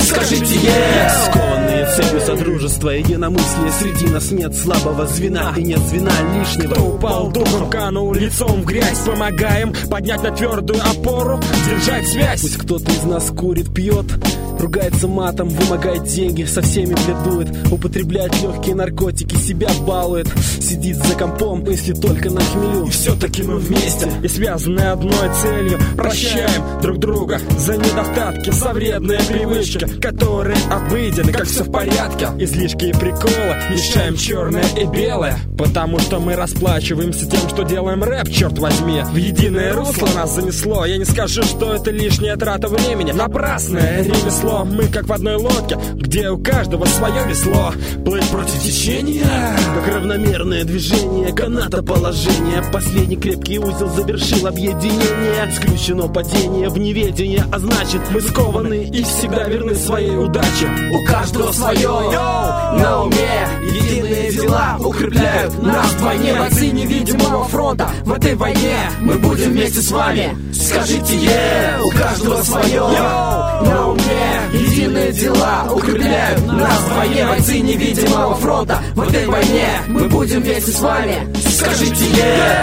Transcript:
скажите yes. Скованные целью содружества, единомыслия, среди нас нет слабого звена и нет звена лишнего. Кто упал духом, канул лицом в грязь, помогаем поднять на твердую опору, держать связь. Пусть кто-то из нас курит, пьет, ругается матом, вымогает деньги, со всеми бледует, употребляет легкие наркотики, себя балует, сидит за компом, мысли только на хмелю. И все-таки мы вместе и связаны одной целью. Прощаем друг друга за недостатки, за вредные привычки, которые обыденны, как все в порядке. Излишки и приколы мешаем черное и белое, потому что мы расплачиваемся тем, что делаем рэп, черт возьми. В единое русло нас занесло. Я не скажу, что это лишняя трата времени, напрасное ремесло. Мы как в одной лодке, где у каждого свое весло. Плыть против течения, как равномерное движение каната положения. Последний крепкий узел завершил объединение. Сключено падение в неведение, а значит мы скованы и всегда верны своей удаче. У каждого свое на уме, единые дела укрепляют нас вдвойне. Бойцы невидимого фронта в этой войне, мы будем вместе с вами. Скажите yeah. У каждого свое на уме, единые дела укрепляют нас вдвойне. Бойцы невидимого фронта в этой войне, мы будем вместе с вами. Скажите yeah.